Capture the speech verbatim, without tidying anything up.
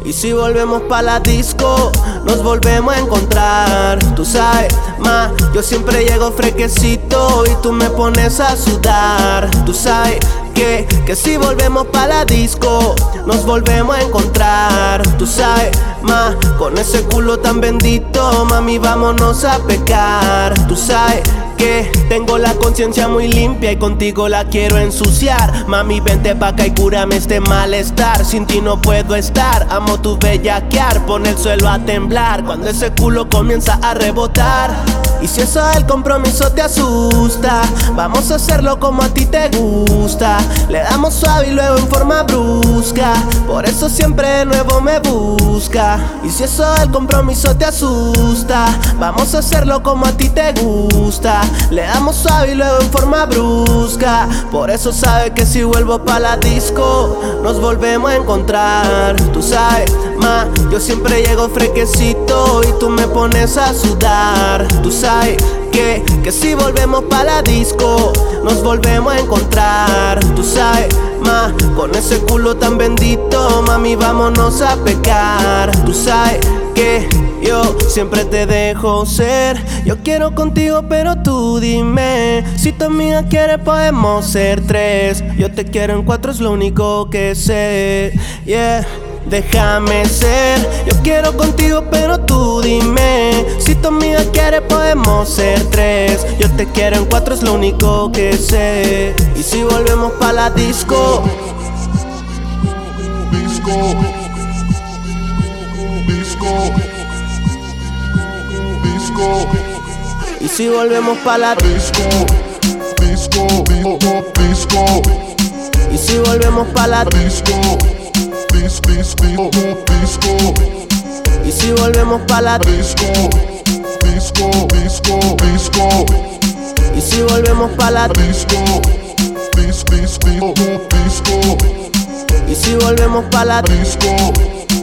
Y si volvemos pa' la disco, nos volvemos a encontrar. Tú sabes, ma, yo siempre llego fresquecito y tú me pones a sudar. Tú sabes que, que si volvemos pa' la disco, nos volvemos a encontrar. Tú sabes, ma, con ese culo tan bendito, mami, vámonos a pecar. Tú sabes que tengo la conciencia muy limpia y contigo la quiero ensuciar. Mami, vente pa' acá y cúrame este malestar. Sin ti no puedo estar, amo tu bellaquear. Pone el suelo a temblar cuando ese culo comienza a rebotar. Y si eso del compromiso te asusta, vamos a hacerlo como a ti te gusta. Le damos suave y luego en forma brusca, por eso siempre de nuevo me busca. Y si eso del compromiso te asusta, vamos a hacerlo como a ti te gusta. Le damos suave y luego en forma brusca, por eso sabe que si vuelvo pa' la disco, nos volvemos a encontrar. Tú sabes, ma, yo siempre llego fresquecito y tú me pones a sudar. Tú sabes que, que si volvemos pa' la disco, nos volvemos a encontrar. Tú sabes, ma, con ese culo tan bendito, mami, vámonos a pecar. Tú sabes que yo siempre te dejo ser. Yo quiero contigo, pero tú dime, si tu amiga quiere podemos ser tres. Yo te quiero en cuatro, es lo único que sé. Yeah, déjame ser. Yo quiero contigo, pero tú dime, si tu amiga quiere podemos ser tres. Yo te quiero en cuatro, es lo único que sé. Y si volvemos pa' la disco, Disco, disco, disco. y si volvemos pa' la disco, disco, disco, y si volvemos pa' la disco, disco, disco, disco, y si volvemos pa' la disco, disco, disco, disco, y si volvemos pa' la disco, disco, disco, disco, y si volvemos pa' la disco.